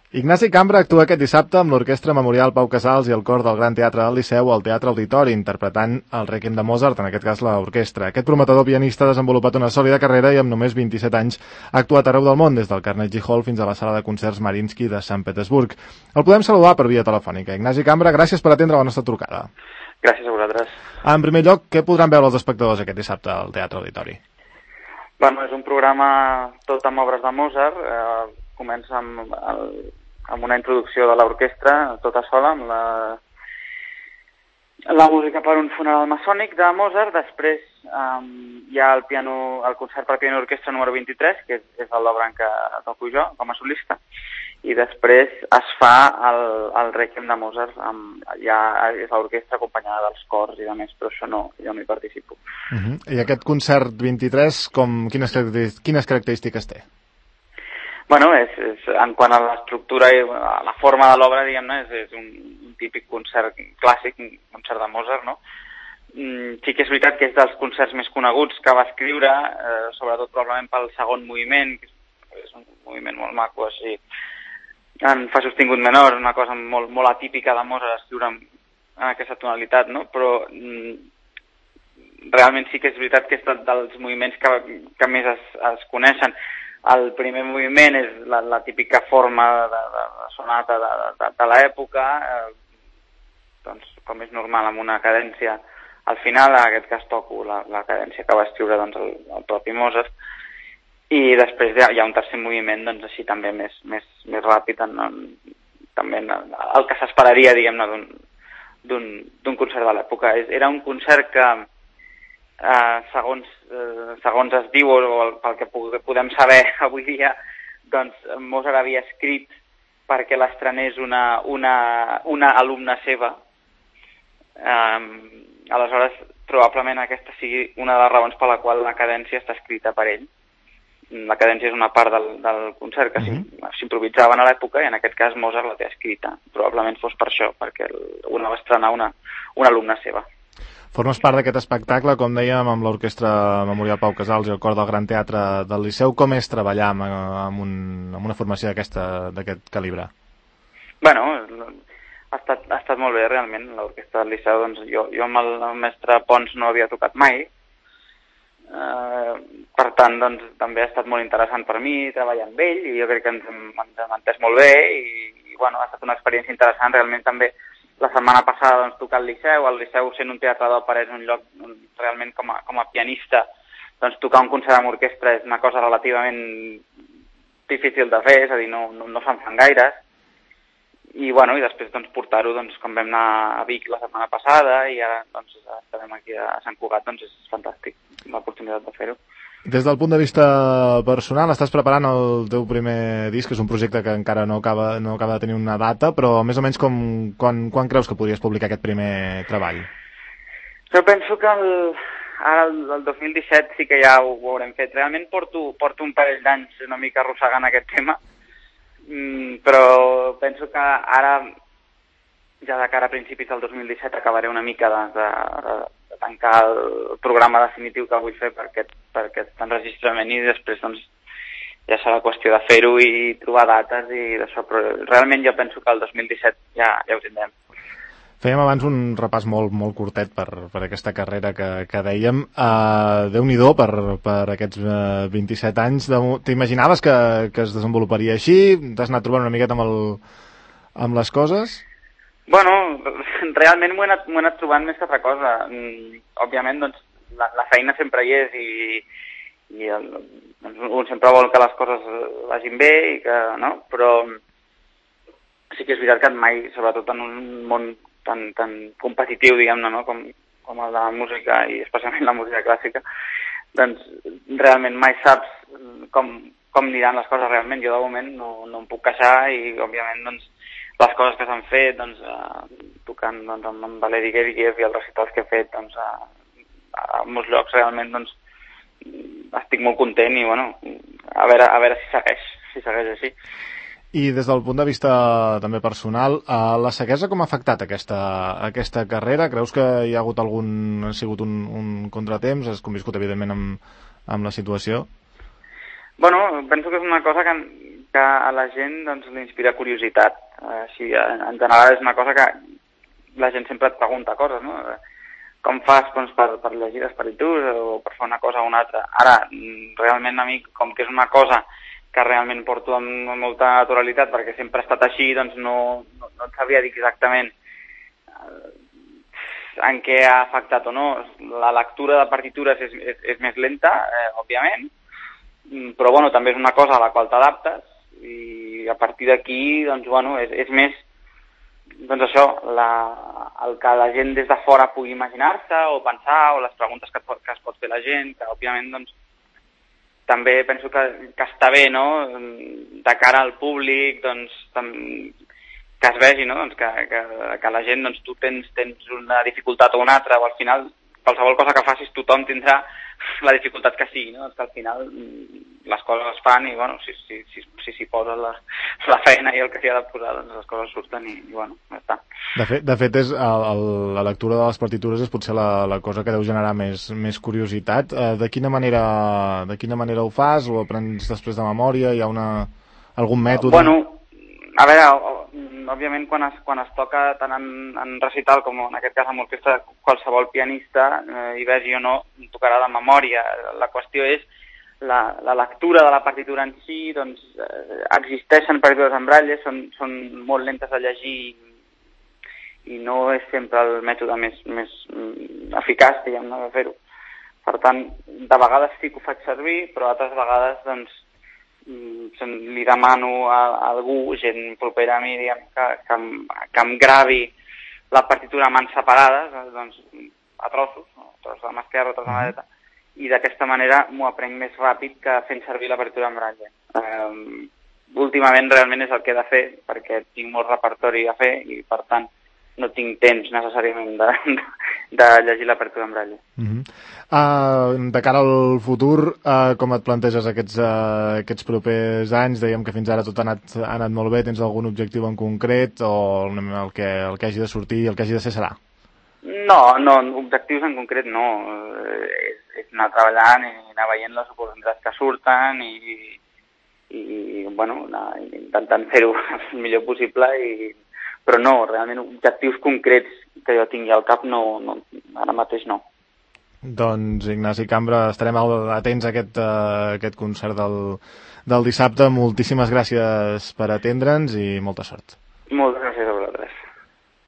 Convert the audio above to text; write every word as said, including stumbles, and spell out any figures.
Ignasi Cambra actua aquest dissabte amb l'Orquestra Memorial Pau Casals i el cor del Gran Teatre del Liceu al Teatre Auditori, interpretant el Rèquiem de Mozart, en aquest cas l'orquestra. Aquest prometedor pianista ha desenvolupat una sòlida carrera i amb només vint-i-set anys ha actuat arreu del món, des del Carnegie Hall fins a la sala de concerts Mariinsky de Sant Petersburg. El podem saludar per via telefònica. Ignasi Cambra, gràcies per atendre la nostra trucada. Gràcies a vosaltres. En primer lloc, què podran veure els espectadors aquest dissabte al Teatre Auditori? Bueno, és un programa tot amb obres de Mozart. Eh, comença amb, el, amb una introducció de l'orquestra, tota sola, amb la, la música per un funeral maçònic de Mozart. Després eh, hi ha el, piano, el concert per piano i orquestra número vint-i-tres, que és, és l'obra en què toco jo, com a solista. I després es fa el, el Rèquiem de Mozart, amb, ja és l'orquestra acompanyada dels cors i de més, però això no, jo no hi participo. Uh-huh. I aquest concert vint-i-tres, com, quines, quines característiques té? Bueno, és, és, en quant a l'estructura i a la forma de l'obra, diguem-ne, és, és un, un típic concert clàssic, un concert de Mozart, no? Mm, sí que és veritat que és dels concerts més coneguts que va escriure, eh, sobretot probablement pel segon moviment, que és un moviment molt maco, així, en fa sostingut menor, una cosa molt, molt atípica de Mozart escriure en, en aquesta tonalitat, no? Però mm, realment sí que és veritat que és dels moviments que, que més es, es coneixen. El primer moviment és la, la típica forma de, de, de sonata de, de, de l'època, eh, doncs, com és normal, amb una cadència al final, en aquest cas toco la, la cadència que va escriure doncs, el, el propi Mozart. I després hi ha, hi ha un tercer moviment, doncs així també més, més, més ràpid, en, en, també en, el que s'esperaria, diguem-ne, d'un d'un concert de l'època. Era un concert que, eh, segons, eh, segons es diu, o pel que podem saber avui dia, doncs Mozart havia escrit perquè l'estrenés una, una, una alumna seva. Eh, aleshores, probablement aquesta sigui una de les raons per la qual la cadència està escrita per ell. La cadència és una part del, del concert que uh-huh. s'improvitzaven a l'època i en aquest cas Mozart la té escrita. Probablement fos per això, perquè una va estrenar una, una alumna seva. Formes part d'aquest espectacle, com dèiem, amb l'Orquestra Memorial Pau Casals i el cor del Gran Teatre del Liceu. Com és treballar amb, amb, un, amb una formació d'aquest calibre? Bueno, ha estat, ha estat molt bé realment. L'Orquestra del Liceu, doncs, jo, jo amb el, el mestre Pons no havia tocat mai. Uh, per tant, doncs, també ha estat molt interessant per mi treballar amb ell i jo crec que ens hem, ens hem entès molt bé i, i bueno, ha estat una experiència interessant. Realment també la setmana passada doncs, tocar al Liceu, el Liceu sent un teatre d'òpera és un lloc on, realment com a, com a pianista, doncs tocar un concert amb orquestra és una cosa relativament difícil de fer, és a dir, no, no, no se'n fan gaires. I, bueno, i després doncs, portar-ho, doncs, com vam anar a Vic la setmana passada i ara doncs, estarem aquí a Sant Cugat, doncs és fantàstic l'oportunitat de fer-ho. Des del punt de vista personal, estàs preparant el teu primer disc, que és un projecte que encara no acaba, no acaba de tenir una data, però més o menys com, quan, quan creus que podries publicar aquest primer treball? Jo penso que el, ara el, el dos mil disset sí que ja ho, ho haurem fet. Realment porto, porto un parell d'anys una mica arrossegant aquest tema, Mm, però penso que ara, ja de cara a principis del dos mil disset, acabaré una mica de, de, de tancar el programa definitiu que vull fer per aquest, per aquest enregistrament i després doncs, ja serà qüestió de fer-ho i trobar dates i d'això, però realment jo penso que el dos mil disset ja, ja ho tindrem. Fèiem abans un repàs molt, molt curtet per, per aquesta carrera que, que dèiem. Uh, Déu-n'hi-do per, per aquests uh, vint-i-set anys. T'imaginaves que, que es desenvoluparia així? T'has anat trobant una miqueta amb, el, amb les coses? Bueno, realment m'ho he anat, m'ho he anat trobant més que altra cosa. Mm, òbviament, doncs, la, la feina sempre hi és i, i el, doncs, un sempre vol que les coses vagin bé, i que, no? Però sí que és veritat que mai, sobretot en un món tan, tan competitiu, diguem-ne, no? com, com el de la música i especialment la música clàssica, doncs realment mai saps com, com aniran les coses realment. Jo de moment no, no em puc queixar i òbviament doncs, les coses que s'han fet doncs, eh, tocant doncs, amb, amb Valeri Gergiev i els recitals que he fet doncs, a, a molts llocs realment doncs, estic molt content i bueno, a veure, a veure si segueix, si segueix així. I des del punt de vista també personal, eh, la ceguesa com ha afectat aquesta, aquesta carrera? Creus que hi ha hagut algun, ha sigut un, un contratemps? Has conviscut evidentment amb, amb la situació? Bueno, penso que és una cosa que, que a la gent doncs, li inspira curiositat. Així, en general és una cosa que la gent sempre et pregunta coses, no? Com fas doncs, per, per llegir l'esperitus o per fer una cosa o una altra. Ara, realment a mi, com que és una cosa que realment porto amb molta naturalitat perquè sempre ha estat així, doncs no, no, no et sabria dir exactament en què ha afectat o no. La lectura de partitures és, és, és més lenta, eh, òbviament, però bueno, també és una cosa a la qual t'adaptes i a partir d'aquí doncs, bueno, és, és més doncs això, la, el que la gent des de fora pugui imaginar-se o pensar, o les preguntes que, que es pot fer la gent, que òbviament doncs, també penso que, que està bé, no?, de cara al públic, doncs, tam, que es vegi, no?, doncs, que, que, que la gent, doncs, tu tens, tens una dificultat o una altra, o al final, qualsevol cosa que facis, tothom tindrà la dificultat que sigui, no?, doncs que al final les coses es fan i, bueno, si s'hi si, si, si posa la, la feina i el que s'hi ha de posar, doncs les coses surten i, i bueno, ja està. De fet, de fet és el, el, la lectura de les partitures és potser la, la cosa que deu generar més, més curiositat. Eh, de quina manera de quina manera ho fas? Ho aprens després de memòria? Hi ha una, algun mètode? Bueno, a veure, òbviament quan es, quan es toca tant en, en recital com en aquest cas amb orquestra, qualsevol pianista, eh, hi vegi o no, tocarà de memòria. La qüestió és la, la lectura de la partitura en si, doncs eh, existeixen partitures en braille, són, són molt lentes de llegir i no és sempre el mètode més, més eficaç, diguem, de fer-ho. Per tant, de vegades sí que ho faig servir, però altres vegades, doncs, li demano a, a algú, gent propera a mi, diguem, que, que, em, que em gravi la partitura a mans separades, doncs, a trossos, no? Trossos de mà esquerra, trossos de mà dreta, i d'aquesta manera m'ho aprenc més ràpid que fent servir la partitura en braille. Um, últimament realment és el que he de fer, perquè tinc molt repertori a fer i, per tant, no tinc temps necessàriament de, de, de llegir la partitura en braille. Uh-huh. Uh, de cara al futur, uh, com et planteges aquests, uh, aquests propers anys? Dèiem que fins ara tot ha anat, ha anat molt bé. Tens algun objectiu en concret o el que, el que hagi de sortir i el que hagi de ser serà? No, no, objectius en concret no. És, és anar treballant i anar veient les oportunitats que surten i, i bueno, anar intentant fer-ho el millor possible i però no, realment objectius concrets que jo tingui al cap no, no, ara mateix no. Doncs Ignasi Cambra, estarem atents a aquest, uh, aquest concert del, del dissabte. Moltíssimes gràcies per atendre'ns i molta sort. Moltes gràcies.